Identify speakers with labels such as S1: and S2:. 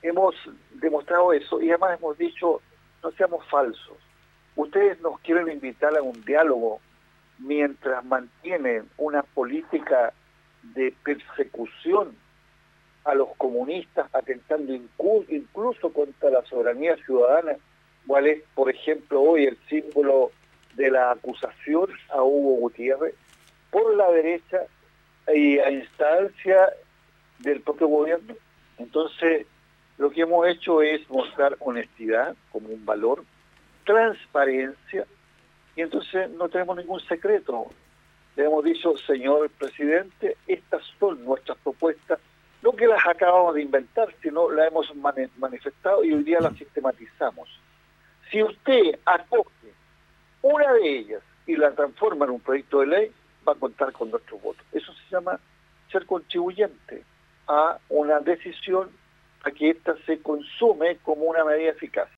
S1: hemos demostrado eso y además hemos dicho, no seamos falsos. Ustedes nos quieren invitar a un diálogo mientras mantienen una política de persecución a los comunistas, atentando incluso contra la soberanía ciudadana, cuál es, por ejemplo, hoy el símbolo de la acusación a Hugo Gutiérrez por la derecha y a instancia del propio gobierno. Entonces, lo que hemos hecho es mostrar honestidad como un valor, transparencia, y entonces no tenemos ningún secreto. Le hemos dicho, señor presidente, estas son nuestras propuestas, no que las acabamos de inventar, sino las hemos manifestado y hoy día las sistematizamos. Si usted acoge una de ellas y la transforma en un proyecto de ley, va a contar con nuestros votos. Eso se llama ser contribuyente a una decisión, a que ésta se consume como una medida eficaz.